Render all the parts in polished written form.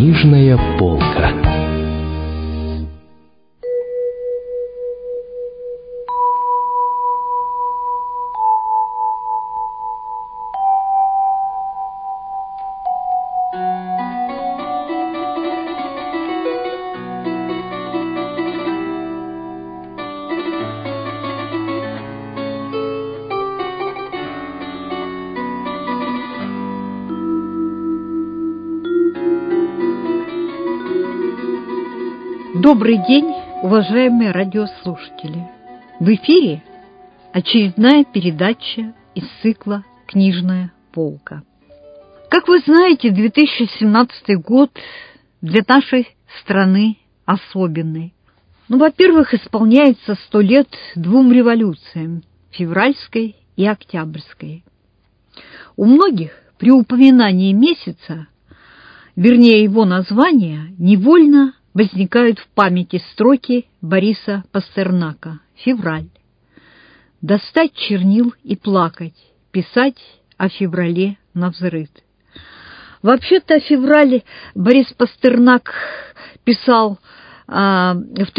Книжная полка. Добрый день, уважаемые радиослушатели! В эфире очередная передача из цикла «Книжная полка». Как вы знаете, 2017 год для нашей страны особенный. Во-первых, исполняется 100 лет двум революциям – февральской и октябрьской. У многих при упоминании месяца, вернее его названия, невольно возникают в памяти строки Бориса Пастернака «Февраль». Достать чернил и плакать, писать о феврале навзрыд. Вообще-то о феврале Борис Пастернак писал в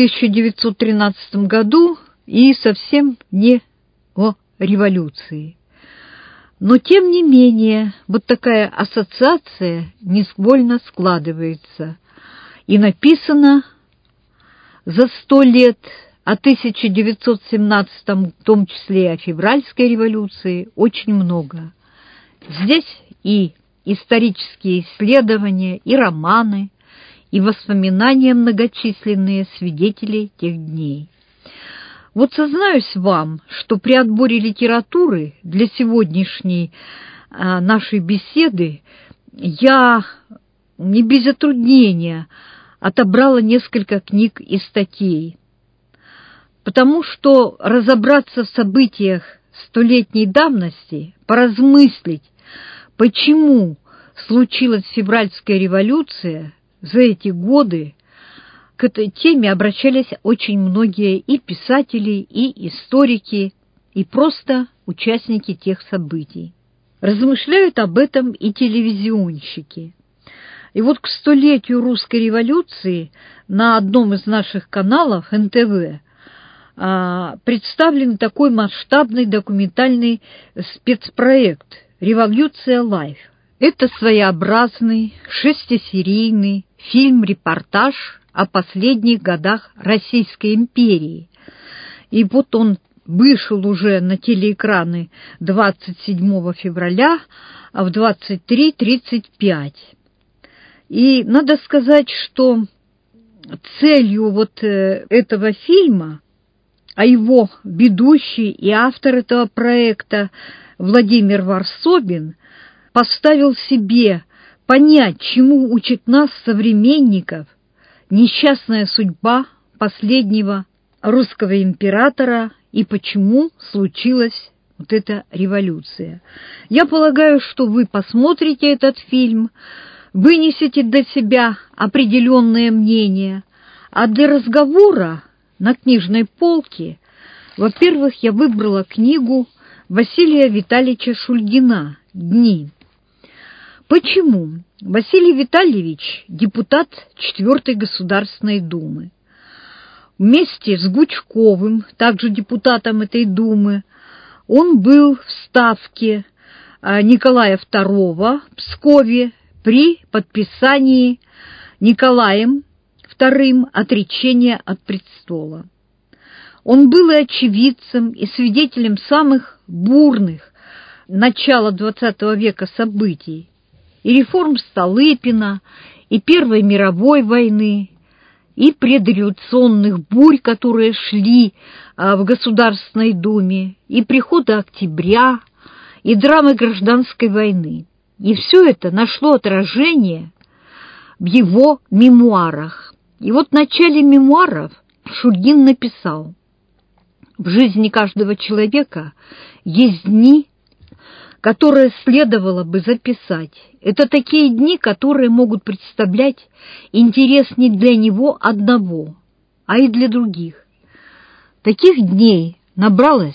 1913 году и совсем не о революции. Но, тем не менее, вот такая ассоциация невольно складывается. И написано за 100 лет о 1917, в том числе и о февральской революции, очень много. Здесь и исторические исследования, и романы, и воспоминания многочисленные свидетелей тех дней. Вот сознаюсь вам, что при отборе литературы для сегодняшней нашей беседы я не без затруднения отобрала несколько книг и статей, потому что разобраться в событиях столетней давности, поразмыслить, почему случилась февральская революция, за эти годы к этой теме обращались очень многие и писатели, и историки, и просто участники тех событий. Размышляют об этом и телевизионщики. И вот к 100-летию русской революции на одном из наших каналов, НТВ, представлен такой масштабный документальный спецпроект «Революция Лайф». Это своеобразный шестисерийный фильм-репортаж о последних годах Российской империи. И вот он вышел уже на телеэкраны 27 февраля в 23:35. И надо сказать, что целью вот этого фильма, а его ведущий и автор этого проекта Владимир Варсобин поставил себе понять, чему учит нас, современников, несчастная судьба последнего русского императора и почему случилась вот эта революция. Я полагаю, что вы посмотрите этот фильм, вынесете для себя определенное мнение, а для разговора на книжной полке, во-первых, я выбрала книгу Василия Витальевича Шульгина «Дни». Почему? Василий Витальевич – депутат 4-й Государственной Думы. Вместе с Гучковым, также депутатом этой Думы, он был в ставке Николая II в Пскове при подписании Николаем II отречения от престола. Он был и очевидцем, и свидетелем самых бурных начала XX века событий, и реформ Столыпина, и Первой мировой войны, и предреволюционных бурь, которые шли в Государственной Думе, и прихода октября, и драмы гражданской войны. И все это нашло отражение в его мемуарах. И вот в начале мемуаров Шульгин написал: «В жизни каждого человека есть дни, которые следовало бы записать. Это такие дни, которые могут представлять интерес не для него одного, а и для других. Таких дней набралось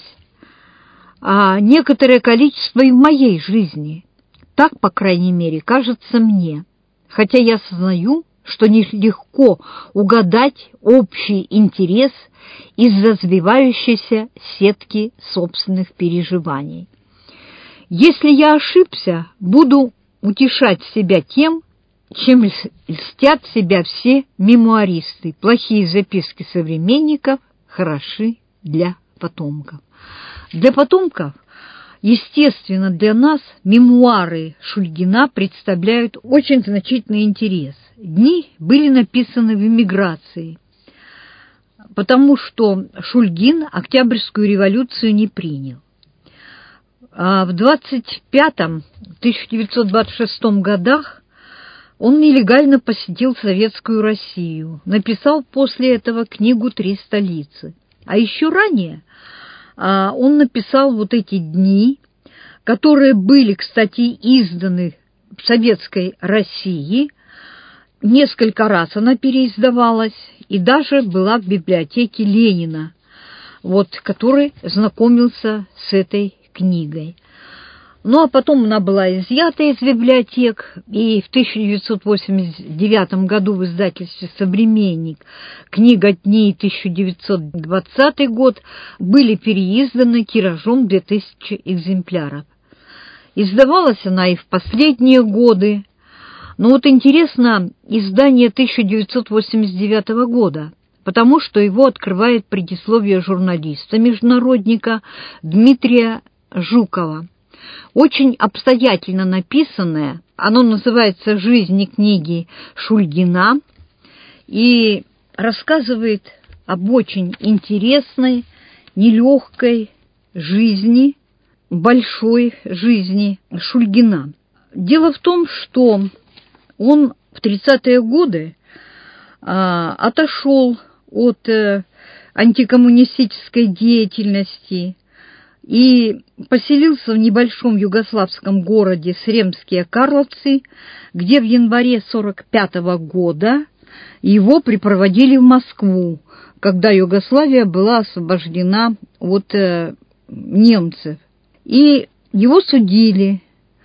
некоторое количество и в моей жизни. Так, по крайней мере, кажется мне. хотя я сознаю, что нелегко угадать общий интерес из развивающейся сетки собственных переживаний. Если я ошибся, буду утешать себя тем, чем льстят себя все мемуаристы. Плохие записки современников хороши для потомков. Для потомков, естественно, для нас мемуары Шульгина представляют очень значительный интерес. Дни были написаны в эмиграции, потому что Шульгин Октябрьскую революцию не принял. А в 1925-1926 годах он нелегально посетил Советскую Россию, написал после этого книгу «Три столицы». А еще ранее он написал вот эти дни, которые были, кстати, изданы в Советской России. Несколько раз она переиздавалась и даже была в библиотеке Ленина, который знакомился с этой книгой. Ну, а потом она была изъята из библиотек, и в 1989 году в издательстве «Современник» книга «Дней 1920 год» были переизданы тиражом 2000 экземпляров. Издавалась она и в последние годы. Но интересно издание 1989 года, потому что его открывает предисловие журналиста-международника Дмитрия Жукова. Очень обстоятельно написанное, оно называется «Жизнь книги Шульгина» и рассказывает об очень интересной, нелегкой жизни, большой жизни Шульгина. Дело в том, что он в 30-е годы отошел от антикоммунистической деятельности и поселился в небольшом югославском городе Сремские Карловцы, где в январе 1945 года его припроводили в Москву, когда Югославия была освобождена от немцев. И его судили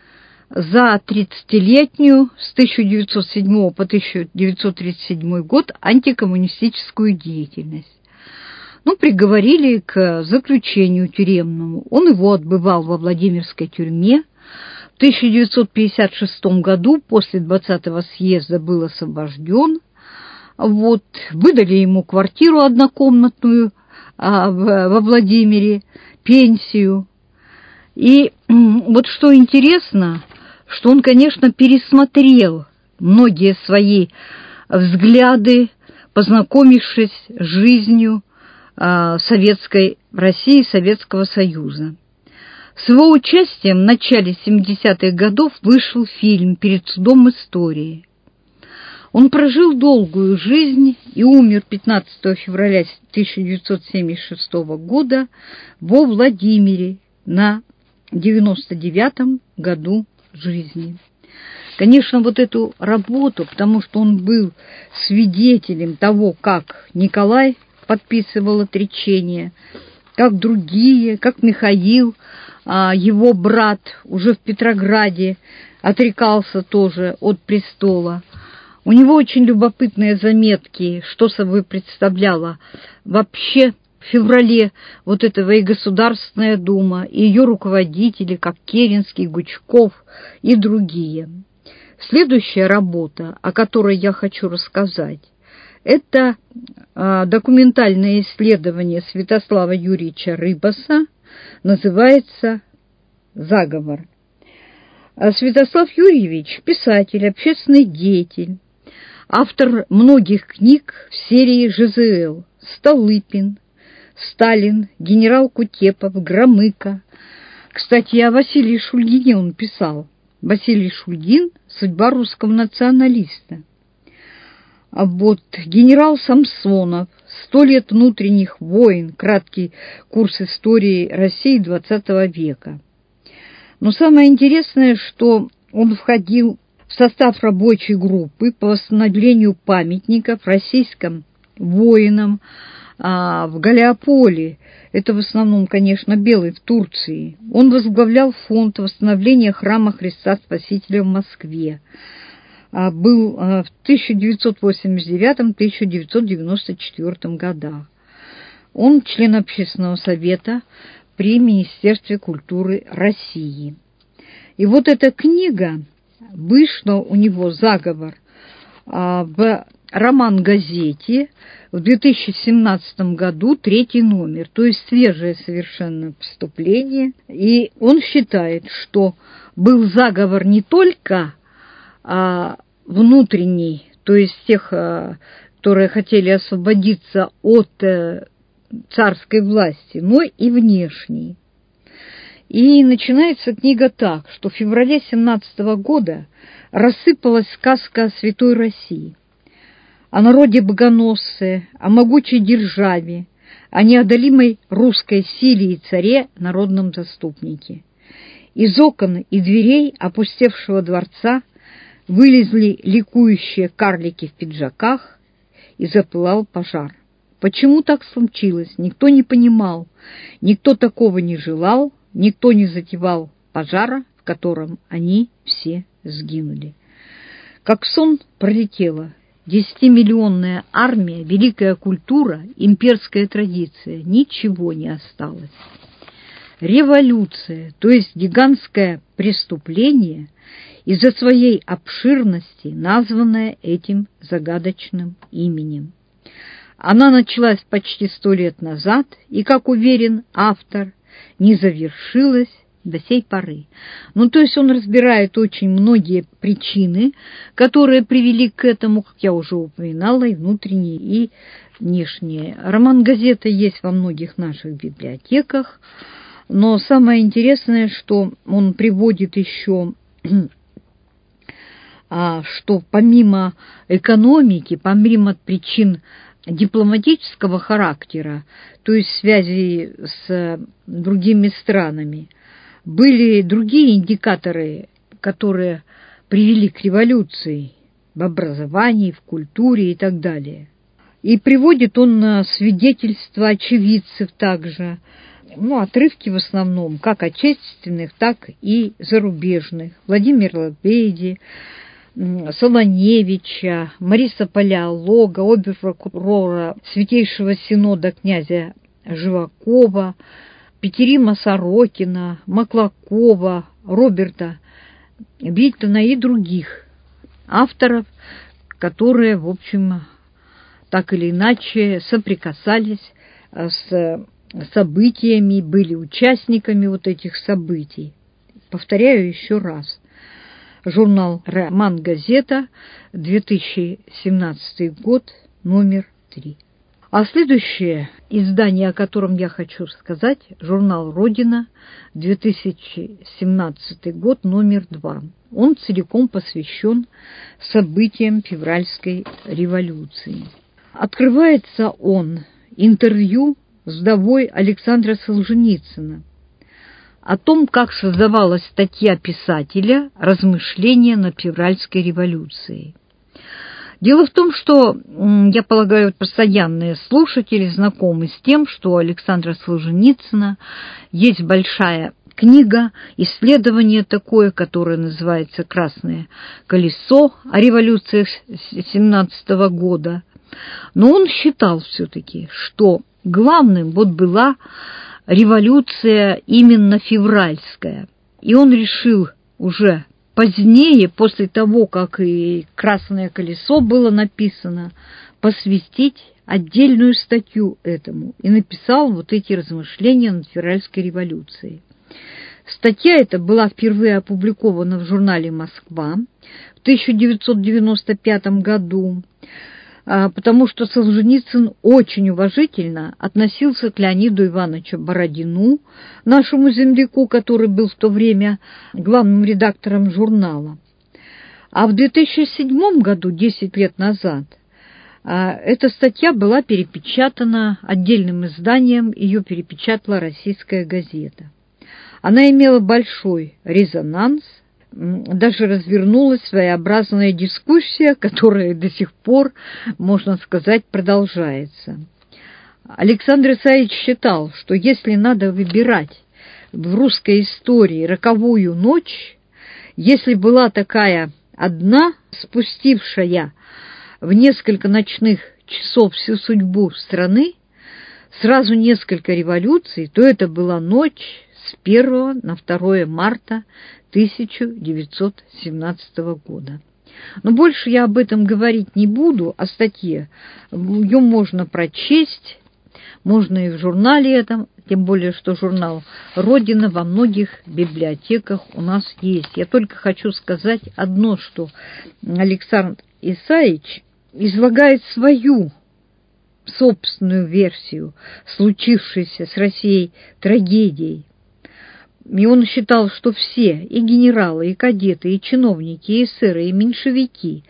за 30-летнюю с 1907 по 1937 год антикоммунистическую деятельность. Приговорили к заключению тюремному. Он его отбывал во Владимирской тюрьме. В 1956 году после 20-го съезда был освобожден. Выдали ему квартиру однокомнатную во Владимире, пенсию. И что интересно, что он, конечно, пересмотрел многие свои взгляды, познакомившись с жизнью Советской России, Советского Союза. С его участием в начале 70-х годов вышел фильм «Перед судом истории». Он прожил долгую жизнь и умер 15 февраля 1976 года во Владимире на 99-м году жизни. Конечно, эту работу, потому что он был свидетелем того, как Николай подписывал отречение, как другие, как Михаил, его брат, уже в Петрограде отрекался тоже от престола. У него очень любопытные заметки, что собой представляла вообще в феврале этого и Государственная Дума, и ее руководители, как Керенский, Гучков и другие. Следующая работа, о которой я хочу рассказать, это документальное исследование Святослава Юрьевича Рыбаса, называется «Заговор». Святослав Юрьевич – писатель, общественный деятель, автор многих книг в серии ЖЗЛ «Столыпин», «Сталин», «Генерал Кутепов», «Громыко». Кстати, о Василии Шульгине он писал. Василий Шульгин «Судьба русского националиста». Генерал Самсонов «100 лет внутренних войн. Краткий курс истории России XX века». Но самое интересное, что он входил в состав рабочей группы по восстановлению памятников российским воинам в Галиополе. Это в основном, конечно, Белый в Турции. Он возглавлял фонд восстановления храма Христа Спасителя в Москве. был в 1989-1994 годах. Он член Общественного совета при Министерстве культуры России. И вот эта книга, вышла у него «Заговор» в роман-газете в 2017 году, 3-й номер, то есть свежее совершенно поступление. И он считает, что был заговор не только внутренний, то есть тех, которые хотели освободиться от царской власти, но и внешний. И начинается книга так, что в феврале 17 года рассыпалась сказка о святой России, о народе богоносце, о могучей державе, о неодолимой русской силе и царе народном заступнике. Из окон и дверей опустевшего дворца вылезли ликующие карлики в пиджаках, и запылал пожар. Почему так случилось, никто не понимал, никто такого не желал, никто не затевал пожара, в котором они все сгинули. Как сон пролетела 10-миллионная армия, великая культура, имперская традиция, ничего не осталось. Революция, то есть гигантское преступление, из-за своей обширности, названное этим загадочным именем. Она началась почти 100 лет назад и, как уверен автор, не завершилась до сей поры. Ну, то есть он разбирает очень многие причины, которые привели к этому, как я уже упоминала, и внутренние, и внешние. Роман-газета есть во многих наших библиотеках, но самое интересное, что он приводит еще, что помимо экономики, помимо причин дипломатического характера, то есть связи с другими странами, были другие индикаторы, которые привели к революции в образовании, в культуре и так далее. И приводит он свидетельства очевидцев также, отрывки в основном, как отечественных, так и зарубежных. Владимира Лебеди, Солоневича, Мариса Палеолога, обер-прокурора Святейшего Синода князя Живакова, Петерима Сорокина, Маклакова, Роберта Биттона и других авторов, которые, в общем, так или иначе соприкасались с событиями, были участниками вот этих событий. Повторяю еще раз. Журнал «Роман-газета», 2017 год, номер 3. А следующее издание, о котором я хочу сказать, журнал «Родина», 2017 год, номер 2. Он целиком посвящен событиям февральской революции. Открывается он интервью с вдовой Александра Солженицына о том, как создавалась статья писателя «Размышления над февральской революцией». Дело в том, что, я полагаю, постоянные слушатели знакомы с тем, что у Александра Солженицына есть большая книга, исследование такое, которое называется «Красное колесо» о революциях 17 года. Но он считал все-таки, что главным была революция именно февральская. И он решил уже позднее, после того, как и «Красное колесо» было написано, посвятить отдельную статью этому. И написал вот эти размышления над февральской революцией. Статья эта была впервые опубликована в журнале «Москва» в 1995 году, потому что Солженицын очень уважительно относился к Леониду Ивановичу Бородину, нашему земляку, который был в то время главным редактором журнала. А в 2007 году, 10 лет назад, эта статья была перепечатана отдельным изданием, ее перепечатала «Российская газета». Она имела большой резонанс, даже развернулась своеобразная дискуссия, которая до сих пор, можно сказать, продолжается. Александр Исаевич считал, что если надо выбирать в русской истории роковую ночь, если была такая одна, спустившая в несколько ночных часов всю судьбу страны, сразу несколько революций, то это была ночь с 1 на 2 марта 1917 года. Но больше я об этом говорить не буду, о статье. Ее можно прочесть, можно и в журнале этом, тем более, что журнал «Родина» во многих библиотеках у нас есть. Я только хочу сказать одно, что Александр Исаевич излагает свою собственную версию случившейся с Россией трагедии. И он считал, что все, и генералы, и кадеты, и чиновники, и эсеры, и меньшевики,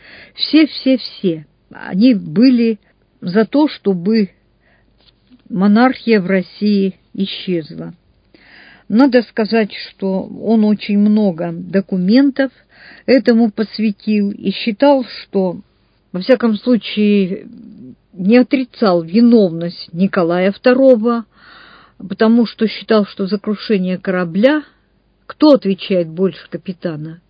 все, они были за то, чтобы монархия в России исчезла. Надо сказать, что он очень много документов этому посвятил и считал, что, во всяком случае, не отрицал виновность Николая II, потому что считал, что за крушение корабля кто отвечает больше капитана?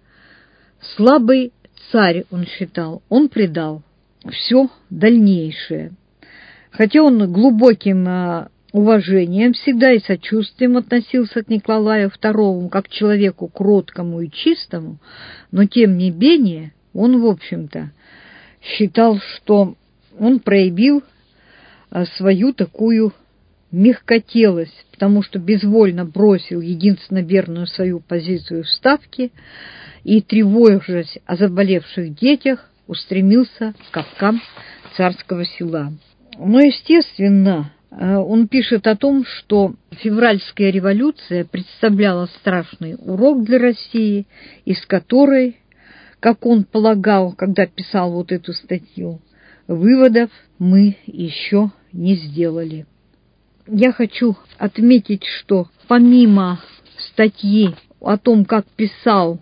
Слабый царь, он считал, он предал все дальнейшее. Хотя он глубоким уважением всегда и сочувствием относился к Николаю II как к человеку кроткому и чистому, но тем не менее он, в общем-то, считал, что он проявил свою такую мягкотелость, потому что безвольно бросил единственно верную свою позицию в Ставке и, тревожась о заболевших детях, устремился в капкан царского села. Но, естественно, он пишет о том, что февральская революция представляла страшный урок для России, из которой, как он полагал, когда писал вот эту статью, выводов мы еще не сделали. Я хочу отметить, что помимо статьи о том, как писал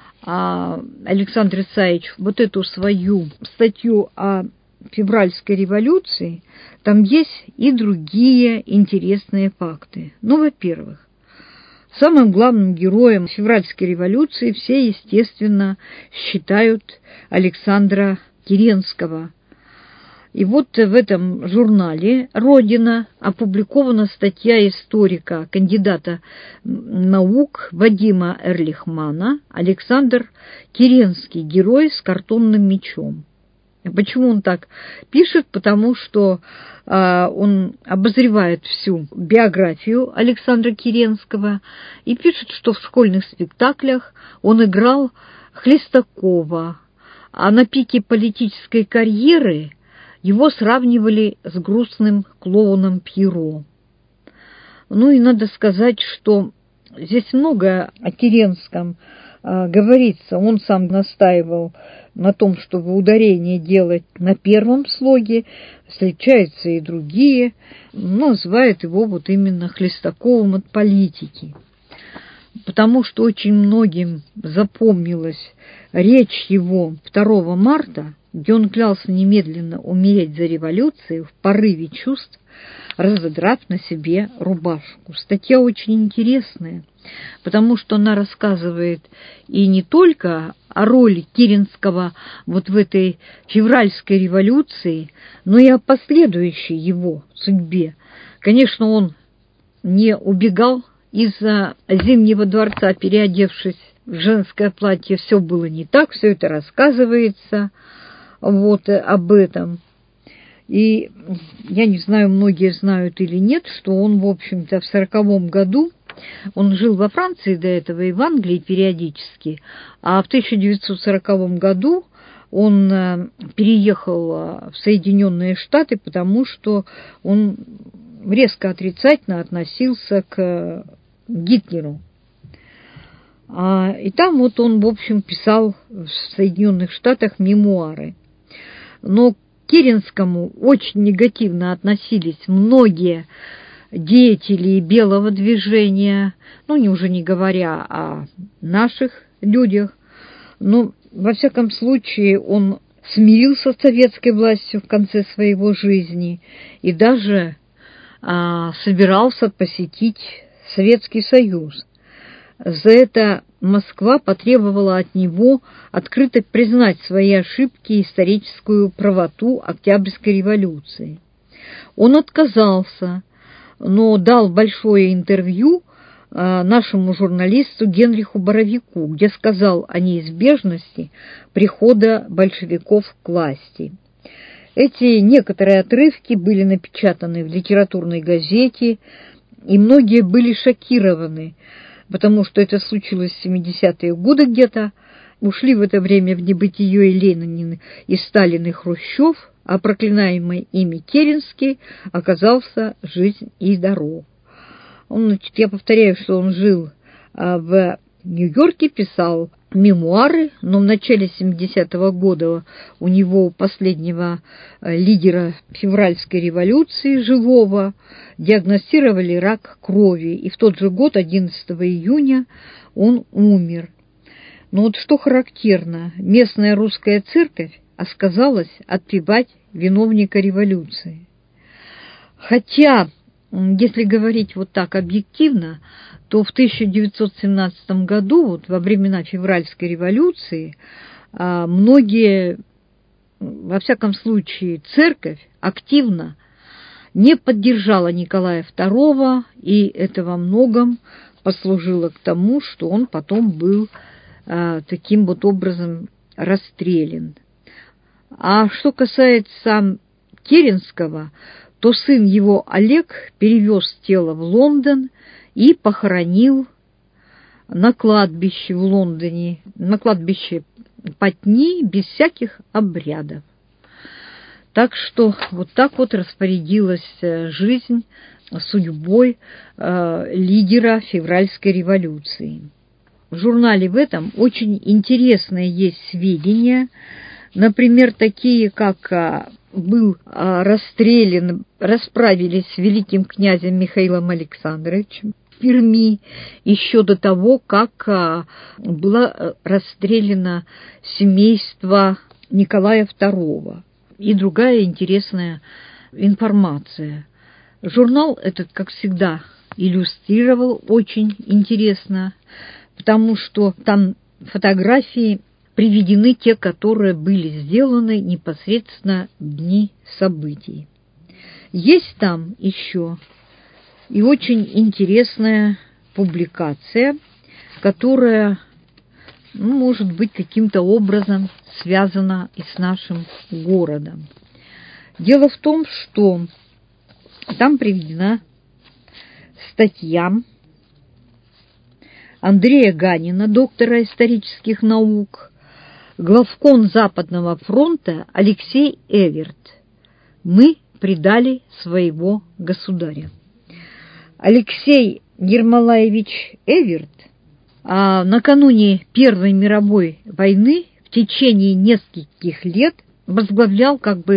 Александр Исаевич вот эту свою статью о февральской революции, там есть и другие интересные факты. Ну, во-первых, самым главным героем февральской революции все, естественно, считают Александра Керенского. И вот в этом журнале «Родина» опубликована статья историка, кандидата наук Вадима Эрлихмана «Александр Керенский. Герой с картонным мечом». Почему он так пишет? Потому что он обозревает всю биографию Александра Керенского и пишет, что в школьных спектаклях он играл Хлестакова, а на пике политической карьеры его сравнивали с грустным клоуном Пьеро. Ну и надо сказать, что здесь много о Керенском говорится. Он сам настаивал на том, чтобы ударение делать на первом слоге, встречаются и другие, называют его вот именно Хлестаковым от политики. Потому что очень многим запомнилась речь его 2 марта, где он клялся немедленно умереть за революцию в порыве чувств, разодрав на себе рубашку. Статья очень интересная, потому что она рассказывает и не только о роли Керенского вот в этой февральской революции, но и о последующей его судьбе. Конечно, он не убегал из-за Зимнего дворца, переодевшись в женское платье, все было не так, все это рассказывается вот об этом. И я не знаю, многие знают или нет, что он, в общем-то, в 1940 году, он жил во Франции до этого и в Англии периодически, а в 1940 году он переехал в Соединенные Штаты, потому что он резко отрицательно относился к Гитлеру. И там вот он, в общем, писал в Соединенных Штатах мемуары. Но к Керенскому очень негативно относились многие деятели белого движения, уже не говоря о наших людях. Но, во всяком случае, он смирился с советской властью в конце своей жизни и даже собирался посетить Советский Союз. За это Москва потребовала от него открыто признать свои ошибки и историческую правоту Октябрьской революции. Он отказался, но дал большое интервью нашему журналисту Генриху Боровику, где сказал о неизбежности прихода большевиков к власти. Эти некоторые отрывки были напечатаны в литературной газете, и многие были шокированы, потому что это случилось в 70-е годы где-то. Ушли в это время в небытие и Ленин, и Сталин, и Хрущев, а проклинаемый ими Керенский оказался жив и здоров. Я повторяю, что он жил в Нью-Йорке, писал мемуары, но в начале 70-го года у него, последнего лидера февральской революции, живого, диагностировали рак крови, и в тот же год, 11 июня, он умер. Но вот что характерно, местная русская церковь отказалась отпевать виновника революции. Хотя, если говорить вот так объективно, то в 1917 году, вот во времена февральской революции, многие, во всяком случае, церковь активно не поддержала Николая II, и это во многом послужило к тому, что он потом был таким вот образом расстрелян. А что касается Керенского, то сын его Олег перевез тело в Лондон и похоронил на кладбище в Лондоне, на кладбище Патни, без всяких обрядов. Так что вот так вот распорядилась жизнь судьбой лидера февральской революции. В журнале в этом очень интересные есть сведения, например, такие, как был расстрелян, расправились с великим князем Михаилом Александровичем в Перми еще до того, как было расстреляно семейство Николая II. И другая интересная информация. Журнал этот, как всегда, иллюстрировал очень интересно, потому что там фотографии приведены те, которые были сделаны непосредственно в дни событий. Есть там еще и очень интересная публикация, которая, может быть, каким-то образом связана и с нашим городом. Дело в том, что там приведена статья Андрея Ганина, доктора исторических наук, главком Западного фронта Алексей Эверт. Мы предали своего государя. Алексей Ермолаевич Эверт накануне Первой мировой войны в течение нескольких лет возглавлял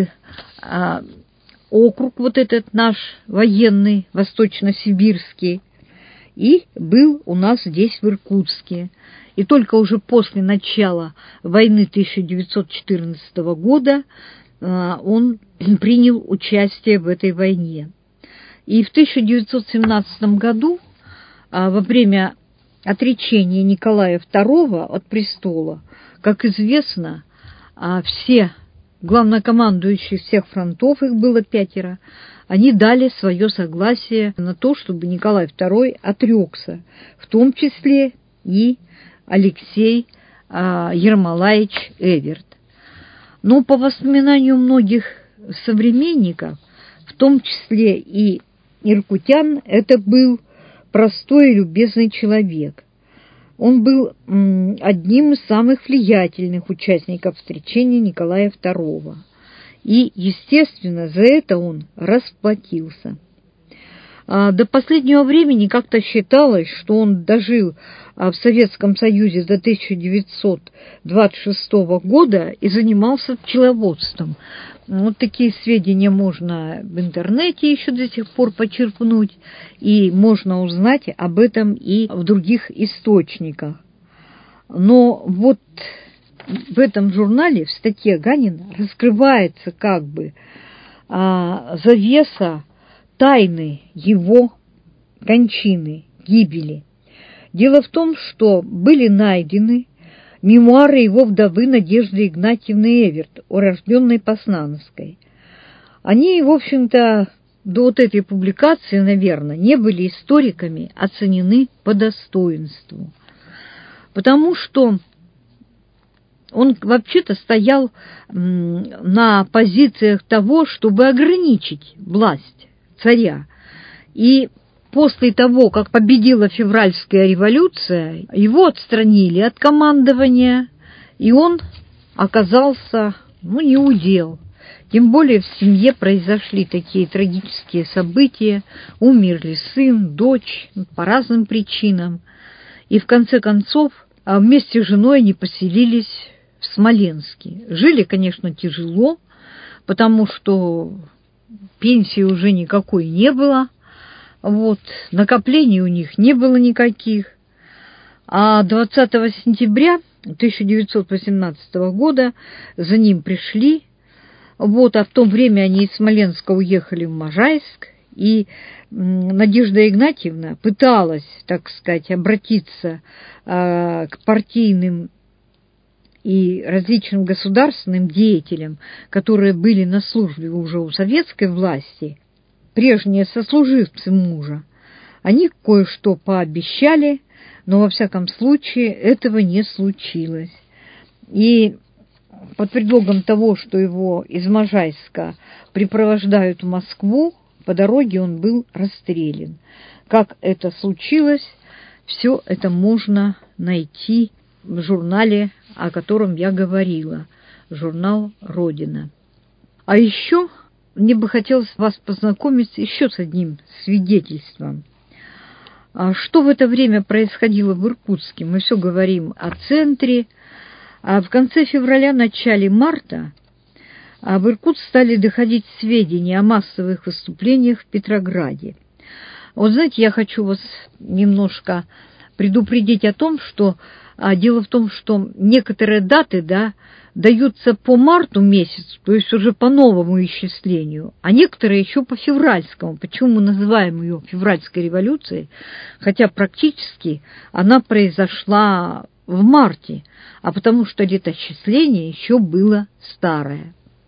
округ вот этот наш военный, восточно-сибирский, и был у нас здесь, в Иркутске. И только уже после начала войны 1914 года он принял участие в этой войне. И в 1917 году, во время отречения Николая II от престола, как известно, все главнокомандующие всех фронтов, их было 5, они дали свое согласие на то, чтобы Николай II отрекся, в том числе и Алексей Ермолаевич Эверт. Но по воспоминанию многих современников, в том числе и иркутян, это был простой и любезный человек. Он был одним из самых влиятельных участников встречения Николая II. И, естественно, за это он расплатился. До последнего времени как-то считалось, что он дожил в Советском Союзе до 1926 года и занимался пчеловодством. Вот такие сведения можно в интернете еще до сих пор почерпнуть, и можно узнать об этом и в других источниках. Но вот в этом журнале, в статье Ганина, раскрывается завеса тайны его кончины, гибели. Дело в том, что были найдены мемуары его вдовы Надежды Игнатьевны Эверт, урожденной Поснановской. Они, в общем-то, до вот этой публикации, наверное, не были историками оценены по достоинству, потому что он вообще-то стоял на позициях того, чтобы ограничить власть царя. И после того, как победила февральская революция, его отстранили от командования, и он оказался, не удел. Тем более в семье произошли такие трагические события, умерли сын, дочь по разным причинам. И в конце концов вместе с женой они поселились в Смоленске. Жили, конечно, тяжело, потому что пенсии уже никакой не было, накоплений у них не было никаких. А 20 сентября 1918 года за ним пришли. А в то время они из Смоленска уехали в Можайск, и Надежда Игнатьевна пыталась, так сказать, обратиться к партийным и различным государственным деятелям, которые были на службе уже у советской власти, прежние сослуживцы мужа. Они кое-что пообещали, но во всяком случае этого не случилось. И под предлогом того, что его из Можайска припровождают в Москву, по дороге он был расстрелян. Как это случилось, все это можно найти в журнале, о котором я говорила, журнал «Родина». А еще мне бы хотелось вас познакомить еще с одним свидетельством. Что в это время происходило в Иркутске? Мы все говорим о центре. А в конце февраля, начале марта в Иркутск стали доходить сведения о массовых выступлениях в Петрограде. Знаете, я хочу вас немножко предупредить о том, что дело в том, что некоторые даты, даются по марту месяцу, то есть уже по новому исчислению, а некоторые еще по февральскому. Почему мы называем ее февральской революцией? Хотя практически она произошла в марте, а потому что летоисчисление еще было старое.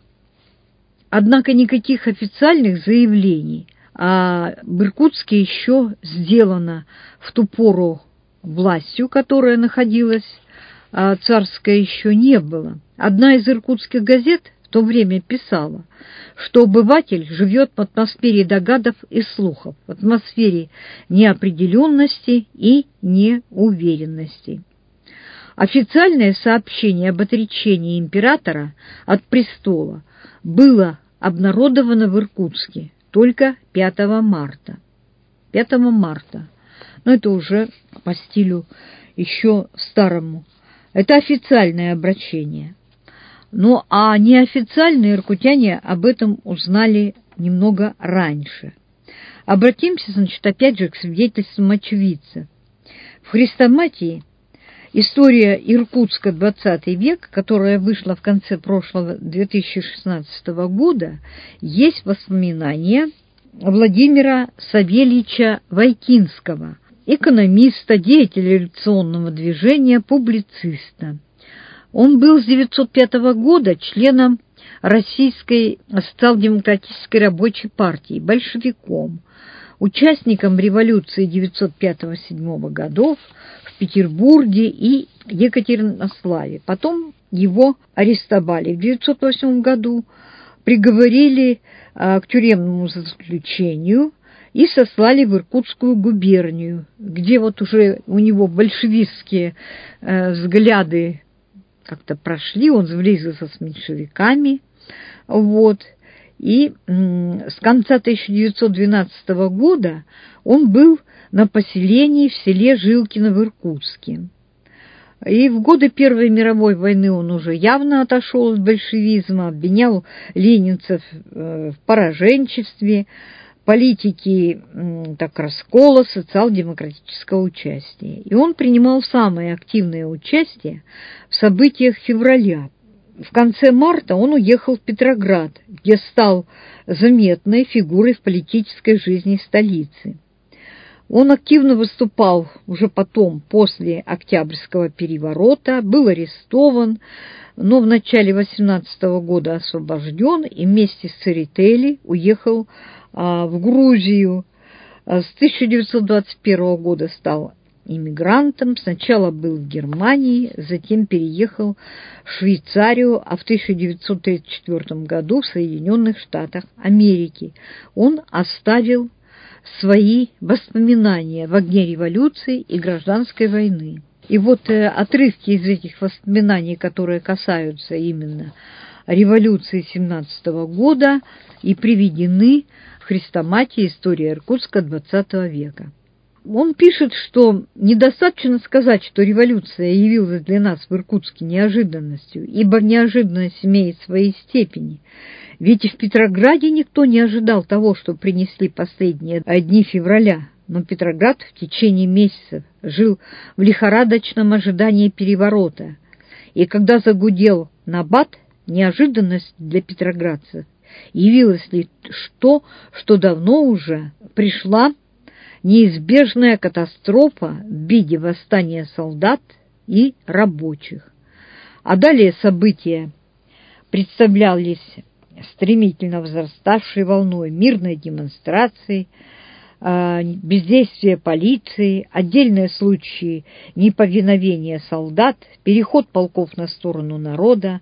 Однако никаких официальных заявлений в Иркутске еще сделано в ту пору властью, которая находилась царская, еще не было. Одна из иркутских газет в то время писала, что обыватель живет в атмосфере догадок и слухов, в атмосфере неопределенности и неуверенности. Официальное сообщение об отречении императора от престола было обнародовано в Иркутске только 5 марта. 5 марта. Но это уже по стилю еще старому. Это официальное обращение. А неофициальные иркутяне об этом узнали немного раньше. Обратимся, опять же, к свидетельствам очевидцев. В «Хрестоматии» «История Иркутска, 20 век», которая вышла в конце прошлого 2016 года, есть воспоминания Владимира Савельича Войкинского, экономиста, деятеля революционного движения, публициста. Он был с 1905 года членом Российской социал-демократической рабочей партии, большевиком, участником революции 1905-1907 годов в Петербурге и Екатеринославе. Потом его арестовали в 1908 году, приговорили к тюремному заключению и сослали в Иркутскую губернию, где уже у него большевистские взгляды как-то прошли, он сблизился с меньшевиками, И с конца 1912 года он был на поселении в селе Жилкино в Иркутске. И в годы Первой мировой войны он уже явно отошел от большевизма, обвинял ленинцев в пораженчестве, политики раскола, социал-демократического участия. И он принимал самое активное участие в событиях февраля. В конце марта он уехал в Петроград, где стал заметной фигурой в политической жизни столицы. Он активно выступал уже потом, после Октябрьского переворота, был арестован, но в начале 18 года освобожден и вместе с Церетели уехал в Грузию. С 1921 года стал иммигрантом. Сначала был в Германии, затем переехал в Швейцарию, а в 1934 году в Соединенных Штатах Америки. Он оставил свои воспоминания в огне революции и гражданской войны. И вот отрывки из этих воспоминаний, которые касаются именно революции 17 года, и приведены в хрестоматии «История Иркутска XX века». Он пишет, что недостаточно сказать, что революция явилась для нас в Иркутске неожиданностью, ибо неожиданность имеет свои степени. Ведь и в Петрограде никто не ожидал того, что принесли последние дни февраля. Но Петроград в течение месяцев жил в лихорадочном ожидании переворота. И когда загудел набат, неожиданность для петроградцев явилось ли то, что давно уже пришла неизбежная катастрофа в виде восстания солдат и рабочих. А далее события представлялись стремительно возраставшей волной мирной демонстрации, бездействия полиции, отдельные случаи неповиновения солдат, переход полков на сторону народа,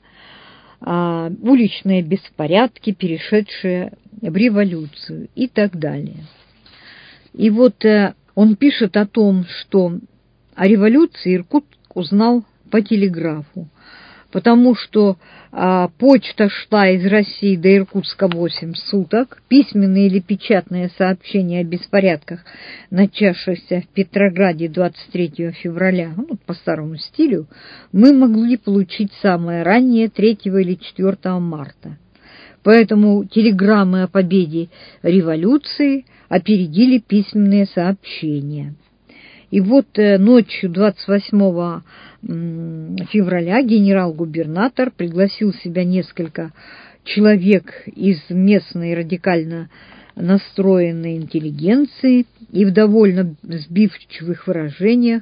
уличные беспорядки, перешедшие в революцию и так далее. И вот он пишет о том, что о революции Иркутск узнал по телеграфу, потому что почта шла из России до Иркутска 8 суток, письменные или печатные сообщения о беспорядках, начавшихся в Петрограде 23 февраля, по старому стилю, мы могли получить самое раннее 3 или 4 марта. Поэтому телеграммы о победе революции опередили письменные сообщения. И вот ночью 28 февраля генерал-губернатор пригласил себя несколько человек из местной радикально настроенной интеллигенции и в довольно сбивчивых выражениях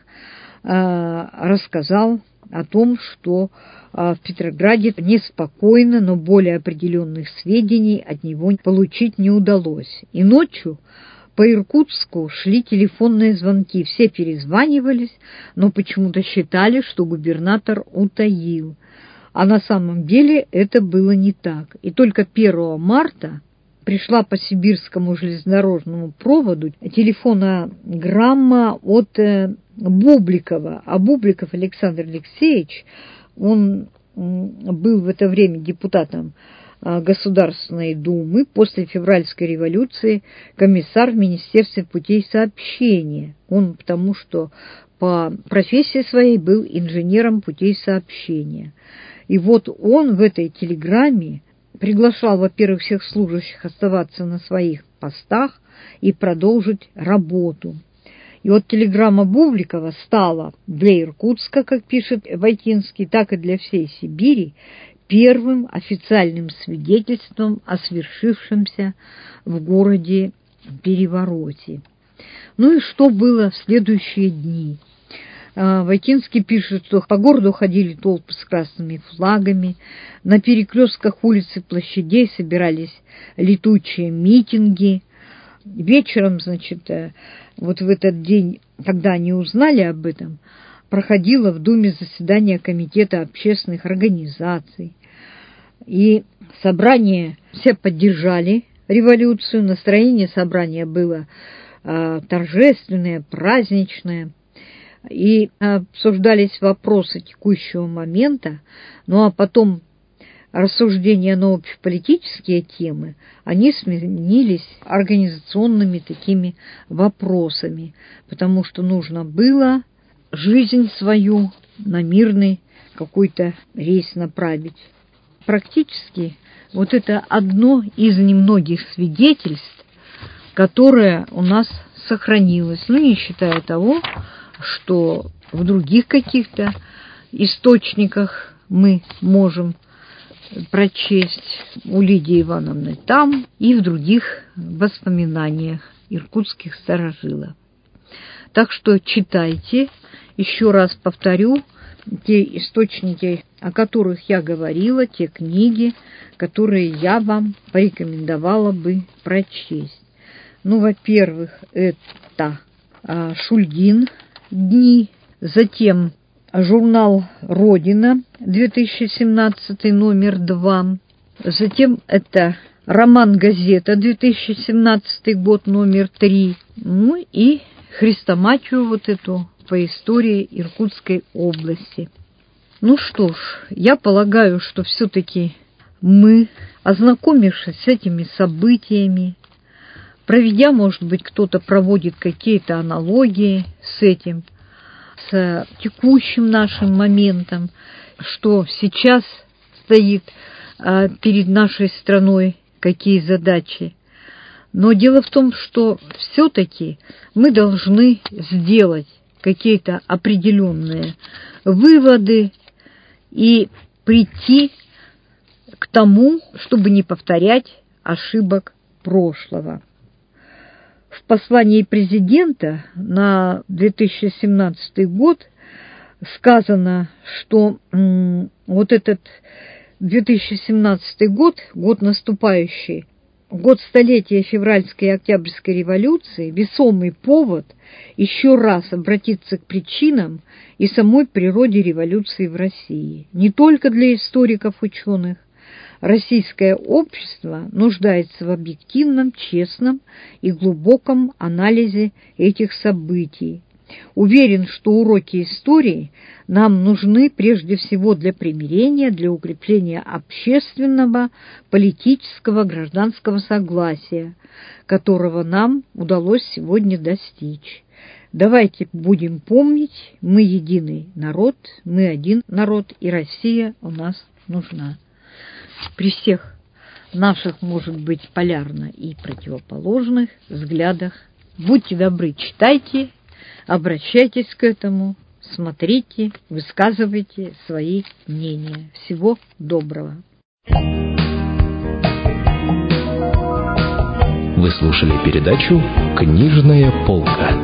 рассказал о том, что в Петрограде неспокойно, но более определенных сведений от него получить не удалось. И ночью по Иркутску шли телефонные звонки, все перезванивались, но почему-то считали, что губернатор утаил. А на самом деле это было не так. И только 1 марта пришла по сибирскому железнодорожному проводу телефонограмма от Бубликова. А Бубликов Александр Алексеевич, он был в это время депутатом Государственной Думы, после февральской революции комиссар в Министерстве путей сообщения. Он потому что по профессии своей был инженером путей сообщения. И вот он в этой телеграмме приглашал, во-первых, всех служащих оставаться на своих постах и продолжить работу. И вот телеграмма Бубликова стала для Иркутска, как пишет Войтинский, так и для всей Сибири первым официальным свидетельством о свершившемся в городе перевороте. Ну и что было в следующие дни? Войтинский пишет, что по городу ходили толпы с красными флагами, на перекрестках улиц и площадей собирались летучие митинги. Вечером, вот в этот день, когда они узнали об этом, проходило в Думе заседание Комитета общественных организаций. И собрание, все поддержали революцию, настроение собрания было торжественное, праздничное, и обсуждались вопросы текущего момента, ну а потом рассуждения на общеполитические темы, они сменились организационными такими вопросами, потому что нужно было жизнь свою на мирный какой-то рейс направить. Практически вот это одно из немногих свидетельств, которое у нас сохранилось, не считая того, что в других каких-то источниках мы можем прочесть у Лидии Ивановны там и в других воспоминаниях иркутских старожилов. Так что читайте. Еще раз повторю, те источники, о которых я говорила, те книги, которые я вам порекомендовала бы прочесть. Ну, во-первых, это Шульгин «Дни», затем журнал «Родина», 2017, номер 2, затем это роман «Газета», 2017 год, номер 3, ну и хрестоматию вот эту по истории Иркутской области. Ну что ж, я полагаю, что все-таки мы, ознакомившись с этими событиями, проведя, может быть, кто-то проводит какие-то аналогии с этим, с текущим нашим моментом, что сейчас стоит перед нашей страной, какие задачи. Но дело в том, что все-таки мы должны сделать какие-то определенные выводы и прийти к тому, чтобы не повторять ошибок прошлого. В послании президента на 2017 год сказано, что вот этот 2017 год, год наступающий, год столетия февральской и октябрьской революции, весомый повод еще раз обратиться к причинам и самой природе революции в России. Не только для историков-ученых. Российское общество нуждается в объективном, честном и глубоком анализе этих событий. Уверен, что уроки истории нам нужны прежде всего для примирения, для укрепления общественного, политического, гражданского согласия, которого нам удалось сегодня достичь. Давайте будем помнить, мы единый народ, мы один народ, и Россия у нас нужна. При всех наших, может быть, полярно и противоположных взглядах, будьте добры, читайте, обращайтесь к этому, смотрите, высказывайте свои мнения. Всего доброго. Вы слушали передачу «Книжная полка».